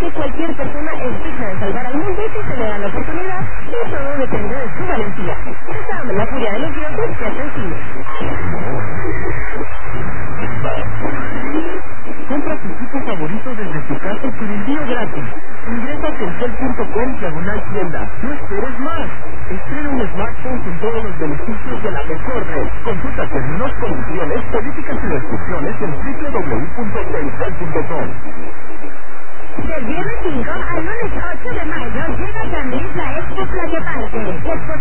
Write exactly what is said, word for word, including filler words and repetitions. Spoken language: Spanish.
que cualquier persona es digna de salvar al mundo y si se le da la oportunidad, y todo depende de su valentía. Shazam, la furia de los dioses, ya sencillo. Compra tu equipo favorito desde tu casa con envío gratis. Ingresa a telcel punto com diagonal tienda. No esperes más. Estrena un smartphone con todos los beneficios de la mejor red. Consulta términos, condiciones, políticas y restricciones en doble u doble u doble u punto telcel punto com. Del viernes cinco al lunes ocho de mayo llega a San Luis la Expo Playa Parque.